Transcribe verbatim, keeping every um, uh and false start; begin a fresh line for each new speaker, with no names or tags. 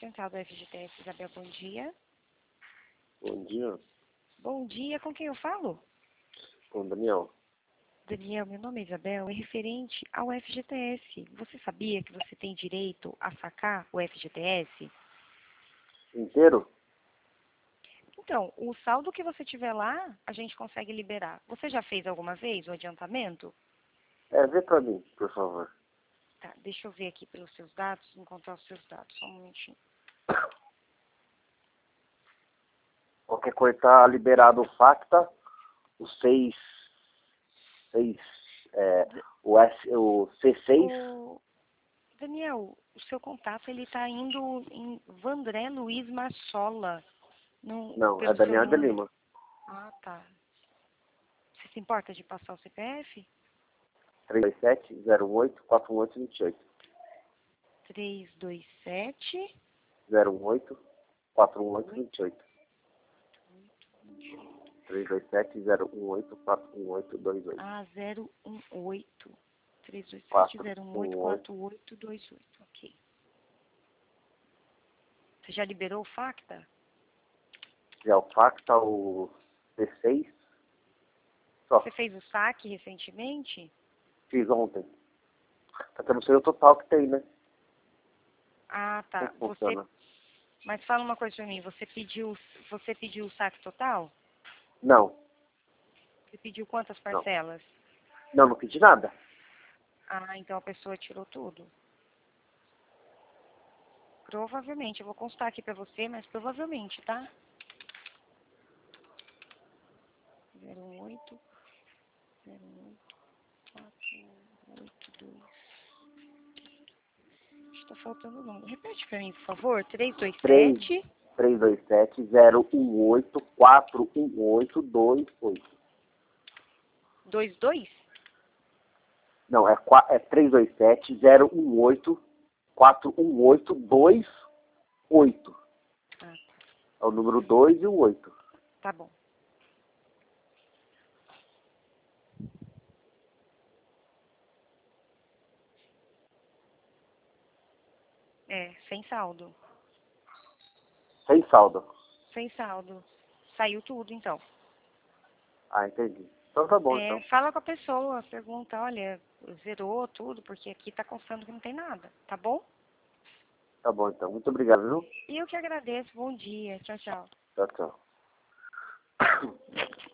central do F G T S, Isabel, bom dia.
Bom dia.
Bom dia, com quem eu falo?
Com o Daniel.
Daniel, meu nome é Isabel, é referente ao F G T S. Você sabia que você tem direito a sacar o F G T S?
Inteiro?
Então, o saldo que você tiver lá, a gente consegue liberar. Você já fez alguma vez o adiantamento?
É, vê pra mim, por favor.
Tá, deixa eu ver aqui pelos seus dados, encontrar os seus dados, só um momentinho.
Qualquer coisa tá liberado o Facta, o seis, seis, é, o, S, o C seis.
Ô, Daniel, o seu contato, ele tá indo em Vandré Luiz Massola. No,
Não, é
pelo seu
Daniel de
número.
Lima.
Ah, tá. Você se importa de passar o C P F?
três dois sete, zero oito, quatro um oito, dois oito.
três dois sete,
zero oito, quatro um oito, dois oito. três dois sete, zero um oito, quatro um oito, dois oito.
ah, zero um oito. três dois sete,
quatro
zero um oito,
um oito.
quatro oito dois oito. Ok. Você já liberou o Facta?
Já o Facta, o C seis. Só,
Você fez o saque recentemente?
fiz ontem. Tá tendo o total que tem, né?
Ah, tá.
Como
Você,
funciona?
mas fala uma coisa pra mim. Você pediu, você pediu o saque total?
Não,
Você pediu quantas
não.
parcelas?
Não, não pedi nada.
Ah, então a pessoa tirou tudo? Provavelmente. Eu vou constar aqui pra você, mas provavelmente, tá? zero um oito, zero um oito, quatro oito dois. Está faltando o número. Repete pra mim, por favor. três dois sete.
três dois sete, zero um oito, quatro um oito, dois oito.
dois dois?
Não, é, qua- é três dois sete, zero um oito, quatro um oito, dois oito.
Ah,
É o número dois e o oito.
tá bom. É, sem saldo.
Sem saldo.
Sem saldo. Saiu tudo, então.
Ah, entendi. Então tá bom,
É,
então.
fala com a pessoa, pergunta, olha, zerou tudo, porque aqui tá constando que não tem nada, tá bom?
Tá bom, então. Muito obrigado, viu?
E eu que agradeço. Bom dia. Tchau, tchau.
Tchau, tchau.